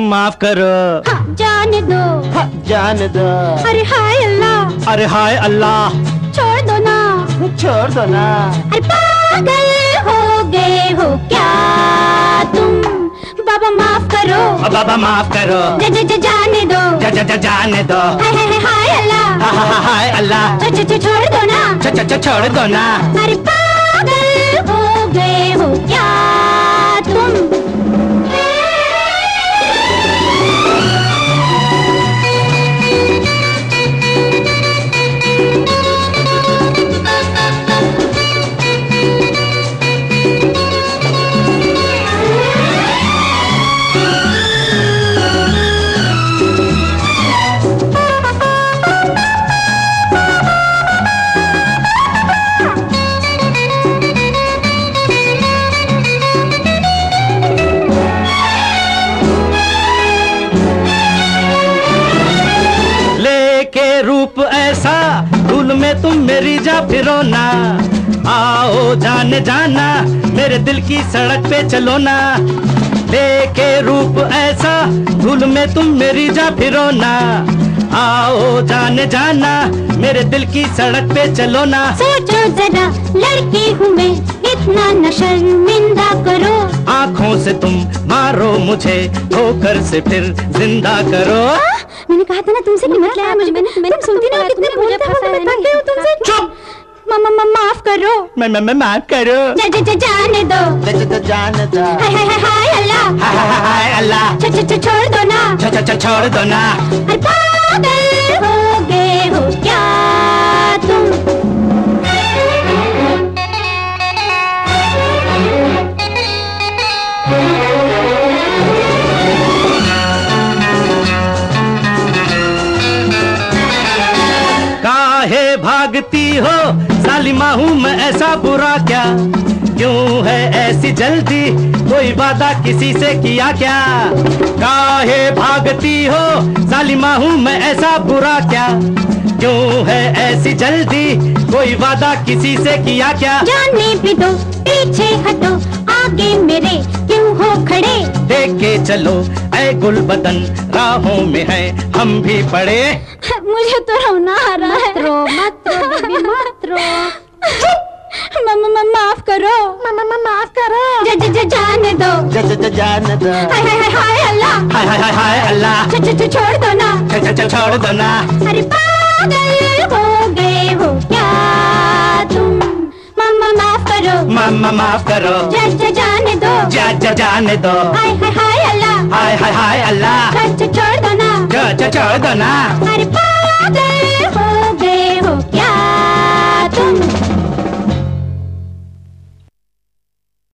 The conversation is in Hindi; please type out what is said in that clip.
माफ करो। हाँ, जाने दो। हाँ, जाने दो। अरे हाय अल्लाह। अरे हाय अल्लाह। छोड़ दो ना। छोड़ दो ना। अरे पागल हो गए हो क्या तुम? बाबा माफ करो। बाबा माफ करो। जाने दो। जाने दो। हाय अल्लाह। हाय अल्लाह। छोड़ दो ना। छोड़ दो ना। अरे पागल हो गए हो क्या तुम? रूप ऐसा धूल में तुम मेरी जा फिरो ना। आओ जाने जाना मेरे दिल की सड़क पे चलो ना। लेके रूप ऐसा धूल में तुम मेरी जा फिरो ना। आओ जाने जाना मेरे दिल की सड़क पे चलो ना। सोचो जरा लड़की हूँ मैं, इतना न शर्मिंदा करो। आँखों से तुम मारो मुझे, ठोकर से फिर जिंदा करो। मैंने कहा था ना तुमसे कि मत लाया मुझे। तुम सुनती ना, कितने बोलते हो, मैं थक गई हूँ तुमसे। चुप। माफ करो। मैं माफ करो। जाने दो। जाने दो। हाय अल्लाह। हाय अल्लाह। छोड़ दो ना। छोड़ दो ना। अरे पागल हो गए हो क्या तुम? काहे भागती हो सालिमा, हूँ मैं ऐसा बुरा क्या? क्यों है ऐसी जल्दी, कोई वादा किसी से किया क्या? काहे भागती हो सालिमा, हूँ मैं ऐसा बुरा क्या? क्यों है ऐसी जल्दी, कोई वादा किसी से किया क्या? जाने भी दो, पीछे हटो, आगे मेरे क्यों हो खड़े? देख के चलो ऐ गुल बदन, राहों में है हम भी पड़े। मुझे तो रोना आ रहा है। मत रो। माफ करो। माफ करो। जाने दो। जाने दो। हाय अल्लाह। हाय अल्लाह। छोड़ दो ना। छोड़ दो ना। अरे पागल हो गए हो क्या तुम? माफ करो। माफ करो। जाने दो। जाने दो। हाय अल्लाह। हाय अल्लाह। छोड़ दो ना। छोड़ दो ना। अरे पागल हो